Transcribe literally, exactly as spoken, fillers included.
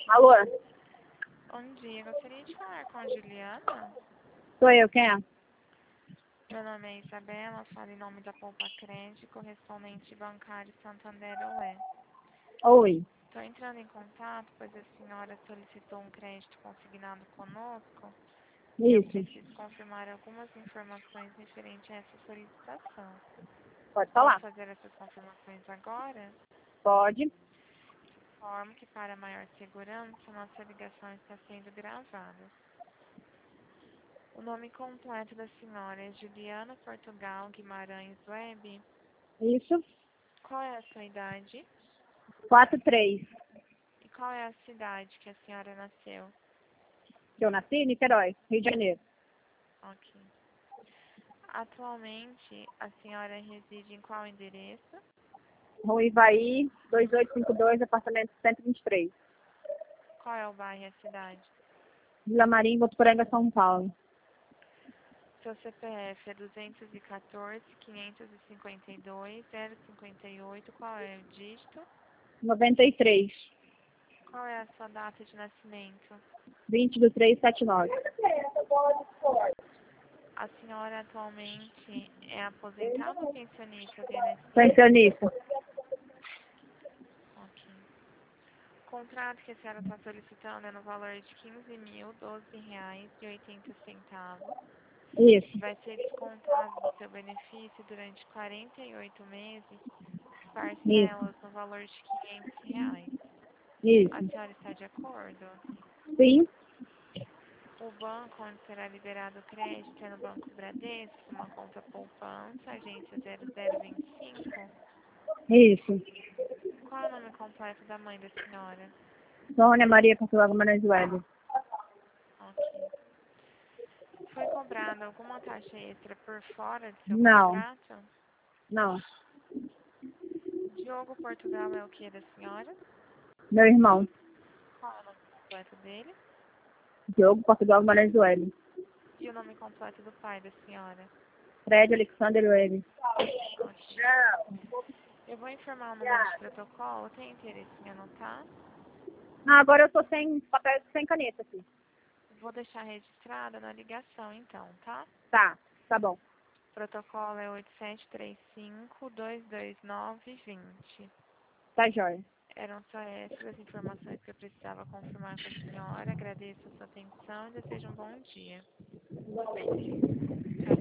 Alô? Bom dia, gostaria de falar com a Juliana. Sou eu, quem é? Meu nome é Isabela, falo em nome da Poupa Crédito, correspondente bancário Santander Oé. Oi. Estou entrando em contato, pois a senhora solicitou um crédito consignado conosco e eu Isso. preciso confirmar algumas informações referentes a essa solicitação. Pode Posso falar? fazer essas confirmações agora? Pode. Informo que, para maior segurança, nossa ligação está sendo gravada. O nome completo da senhora é Juliana Portugal Guimarães Web. Isso. Qual é a sua idade? Quatro três. E qual é a cidade que a senhora nasceu? Que eu nasci em Niterói, Rio de Janeiro. Ok. Atualmente, a senhora reside em qual endereço? Rua Ivaí, dois oito cinco dois, apartamento cento e vinte e três. Qual é o bairro e a cidade? Vila Marim, Votuporanga, São Paulo. Seu C P F é duzentos e quatorze, quinhentos e cinquenta e dois, zero cinquenta e oito. Qual é o dígito? noventa e três. Qual é a sua data de nascimento? vinte do três setenta e nove. A senhora atualmente é aposentada ou pensionista do I N S S? Pensionista. Ok. O contrato que a senhora está solicitando é no valor de quinze mil, doze reais e oitenta centavos. Isso. Vai ser descontado do seu benefício durante quarenta e oito meses, Isso. parcelas no valor de quinhentos reais. A Isso. senhora está de acordo? Sim. O banco onde será liberado o crédito é no Banco Bradesco, uma conta poupança, agência zero zero vinte e cinco. Isso. Qual é o nome completo da mãe da senhora? Sônia Maria Portugal Guimarães Web. Ok. Foi cobrada alguma taxa extra por fora do seu Não. contrato? Não. Diogo Portugal é o que da senhora? Meu irmão. Qual é o nome completo dele? Diogo Portugal Guimarães Web. E o nome completo do pai da senhora? Fred Alexander Web. Ok. Eu vou informar o número de protocolo. Tem interesse em anotar? Ah, agora eu tô sem papel, sem caneta aqui. Vou deixar registrada na ligação, então, tá? Tá, tá bom. O protocolo é oito sete três cinco, dois dois nove, dois zero. Tá jóia. Eram só essas as informações que eu precisava confirmar com a senhora. Agradeço a sua atenção e desejo um bom dia. Igualmente. Tchau,